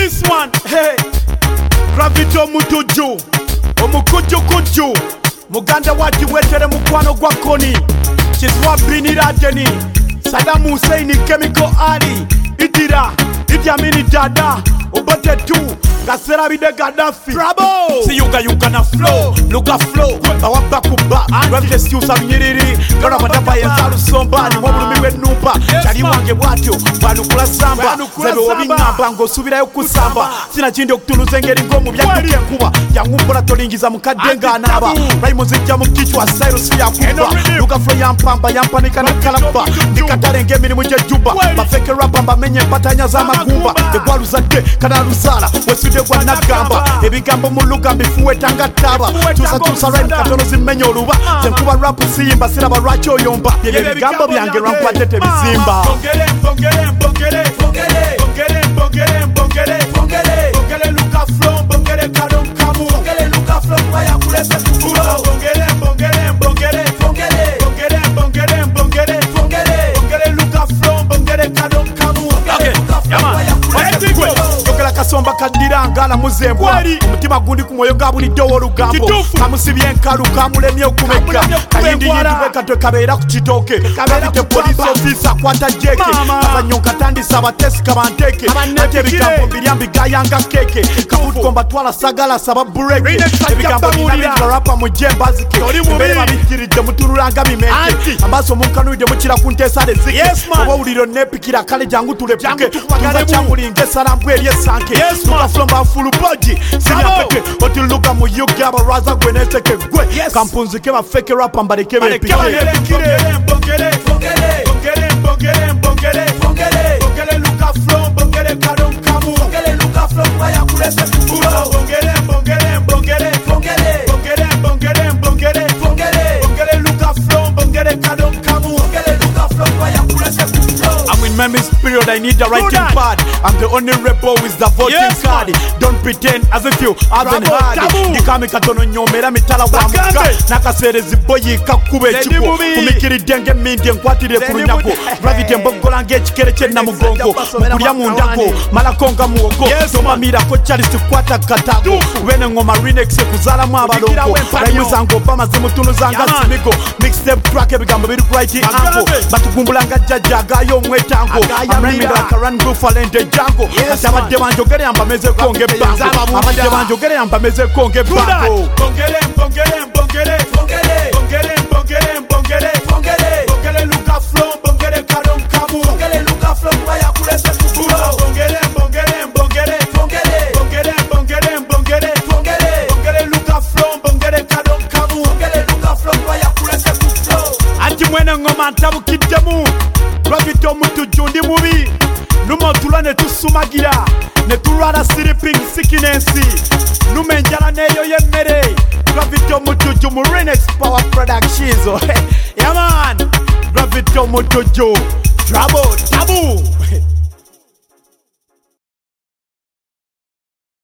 this one. Hey, Gravity Mutuju, Omukujukuju, Muganda wati wetere mukwano gwa koni. Chizwa Bini Rajeni, Saddam Hussein Chemical Ali, Idira, Idi Amini Dada, Obote 2, Kasera Bide Gaddafi. Trouble! See you na flow, look a flow, Bawaba Kuba, Gravity Stews of Nyiriri, Garamada Yensalu Somba, Mwulumiwe Nupa, Chari Wange Watu, Wanukula Samba, Zebe Wabinga Bango, Subira Yokusamba, Sina Chindo Tuluzengeri Gomu, Yakuri Kuba, Yangupura Tolingiza Mukadenga Naba, Raimozi Jamu Kichwa, Cyrus Yakuba, Look a flow Yampamba, Yampanika na Kalapa, Nikatare Ngemi Muje Juba, Mafeke Rapamba, Menye Patanya Zama Gumba, The Guaruzate, Kanaruzala, Wesude Wanagamba, Ebigambo Muluga, Bifuwe Tangataba, Tusa Ren, Katono Zimenyo Ruba, Zenkuba Rapu Simba, Siraba Racho Yomba, Ebigambo Biange Rampatete Bizimba. Bongere, Luka Flow, Bongere, Kadon Kamu, Bongere, Luka Flow, Waya Kulese Kuro, Bongere, Luka Flow, Bongere, Kadon Kamu, Kasomba kadira ngala muzembwa mutima gundi kumoyo gabuli dowo lugambo kamusibye nkalu kamulemye okumeka kayindi yitubeka twekabera ku kitoke kabite police officer kwata jeke abanyonka tandisa abatesi kabanteke ate ebigambo mbiryambi gayanga keke kabutu komba twala sagala saba bureke ebigambo binabinga rapa mujembazike mbere babikiridde muturulanga bimenke ambaso munkanuide mukira kuntesale zike obawuliro nepikira kale jangu tulepuke tuza kyangulinga esalambwe eryesanke Luka Flomba fulu body Sinya peke Oti luka mu yuki abaraza gweneteke gwe Kampunzike mafeke rapa mbareke bepike Bongere Luka Flom Bongere Kadon Kamu Bongere Luka Flom Waya kulese kuro Bongere Luka Flom Bongere Kadon Kamu Bongere Luka Flom Waya kulese kuro I'm in memory's period, I need a writing pad. I'm the only rebel with the voting card. Don't pretend as if you haven't heard. Nikami katono nyomera mitala wa muka Nakasere ziboyi kakube chiko Kumikiri denge mindi nkwatire kurunyako Gravity mbogola nge chikereche na mugongo Mkuria mundako, malakonga muogo Somamira kochari sikwata katago Wene ngoma Rinex kuzala mwabalongo Raimuza ngopa mazimu tunu zanga simiko Mixtape track ebigambo biru writing anko Batukumbulanga jajaga yo mwetango Amremida karan gufalente jango Asabade banjogere ambameze konge bango Abade banjogere ambameze konge bango Bongere Luka Flow Bongere Kadon Kamu Bongere Luka Flow Waya kulese kuro Bongere Luka Flow Bongere Kadon Kamu Bongere Luka Flow Waya kulese kuro Anti mwene ngoma ntabu kidemu Gravity Mutuju ndi mubi Numo tulane tusumagira Neturara siriping sikinensi Numenjala neyo yemere Gravity Mutuju mu Rinex Power Productions Yeah man Gravity Mutuju Trouble Taboo